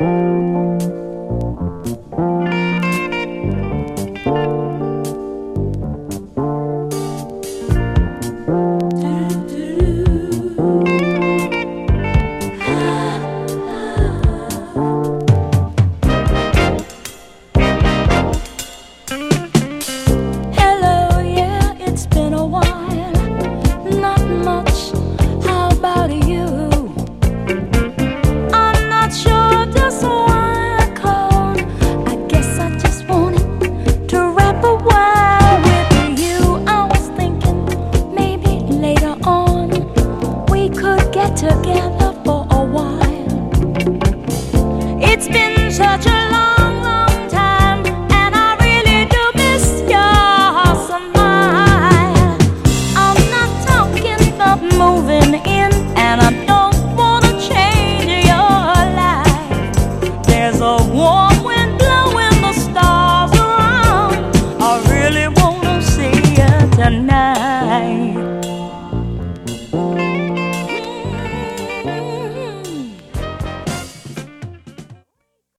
Together for a while. It's been such a long, long time, and I really do miss your smile. I'm not talking about moving in, and I don't want to change your life. There's a warm wind blowing the stars around. I really want to see you tonight.